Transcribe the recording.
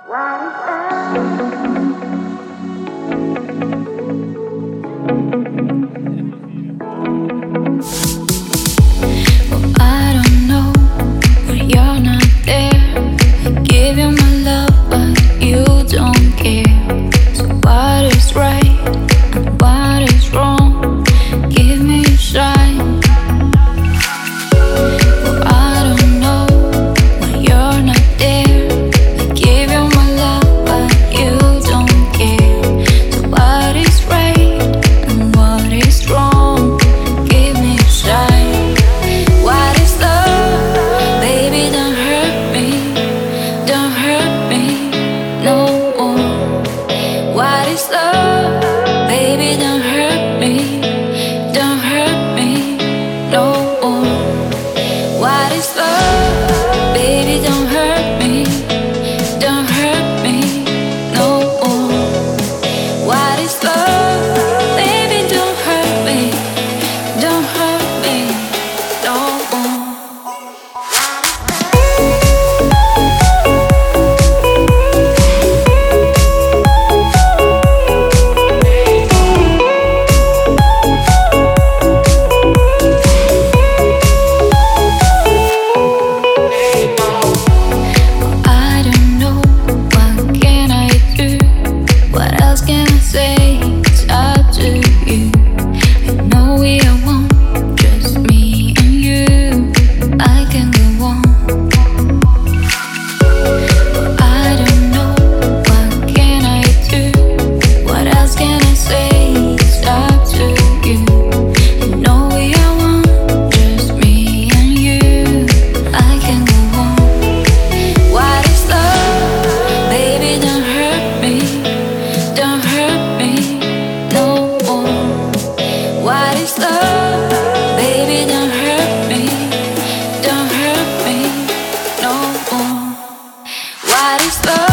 I don't know when you're not there. I give you my love, but you don't care. So what is right and what is wrong? Give me a sign. Well, I don't know when you're not there. I give you my love, but you don't care. So what is right and what is wrong? Give me a sign. What is love? Baby, don't hurt me. Don't hurt me no more. What is love? Baby, don't hurt me. Don't hurt me no more. What is love? Baby, don't hurt me. Don't hurt me no more. What is love? Baby, don't hurt me. Don't hurt me no more. I don't know, what can I do? What else can I say? It's up to you. I know we are one, just me and you. I can go on. But I don't know, what can I do? What else can I say? It's up to you. I know we are one, just me and you. I can go on. What is love? Baby, don't hurt me. Don't hurt me no more. What is love? Baby, don't hurt me. Don't hurt me no more. What is love?